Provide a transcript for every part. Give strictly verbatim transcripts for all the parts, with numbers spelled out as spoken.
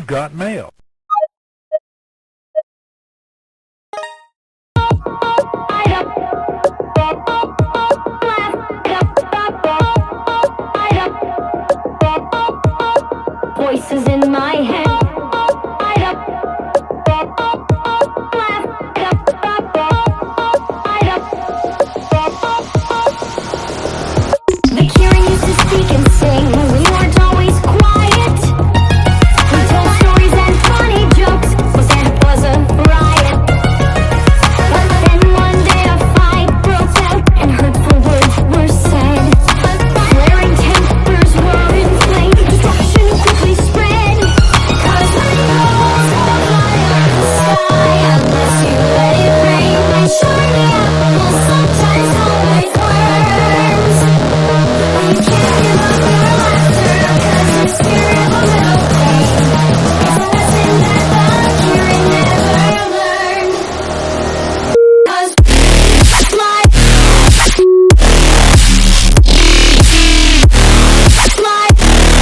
You've got mail. Voices in my head. The Kieran used to speak and sing. We weren't always quiet. We told stories and funny jokes. Was it was a riot? But then one day a fight broke out and hurtful words were said. Flaring tempers were inflamed. Destruction quickly spread. Cause the walls will fly up the sky unless you let it rain. And shiny apples sometimes come with worms. You can't give up your laughter cause you're scared of a little pain. It's a lesson that the Kieran never learned. Cause life, life,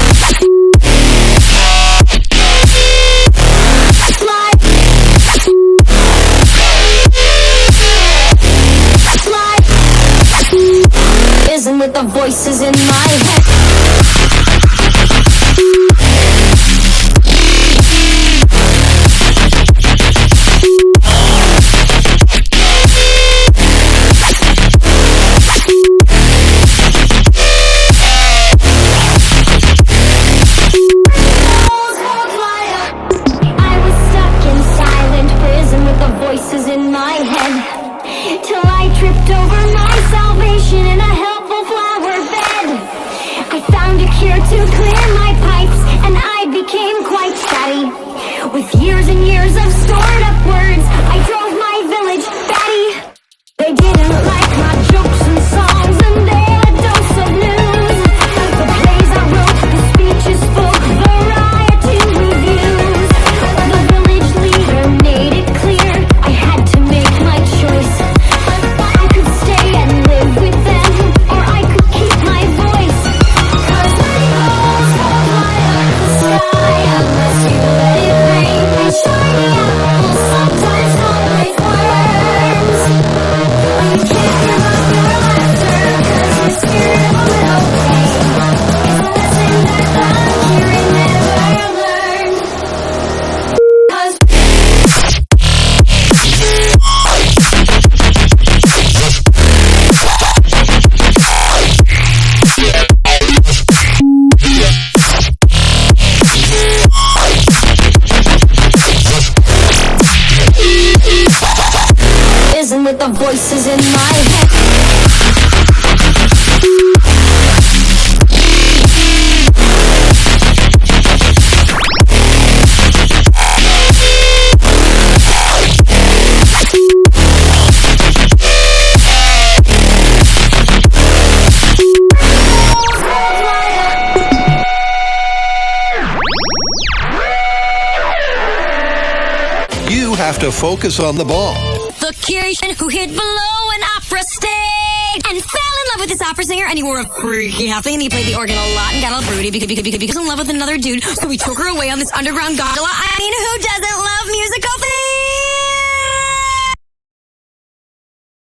life, life isn't with the voices in my head. I was stuck in silent prison with the voices in my head, till I tripped over my salvation in a helpful flower bed. I found a cure to clear my pipes, and I became quite chatty. With years and years of stored up words, I drove my village batty. They didn't like my jokes and songs, and they had a dose of news. The plays I wrote, the speeches spoke, variety reviews. The village leader made it clear I had to make my choice. I could stay and live with them, or I could keep my voice. Cause the walls won't light up the sky unless you let it rain. And shiny apples sometimes come with worms. You can't give up your laughter cause you're scared of a little pain. It's a lesson that the Kieran never learned. Cause isn't with the voices in my head. You have to focus on the ball. The Kieran who hid below an opera stage and fell in love with this opera singer, and he wore a freaky outfit and he played the organ a lot and got all broody because, because, because he was in love with another dude, so we took her away on this underground gondola. I mean, who doesn't love musical things?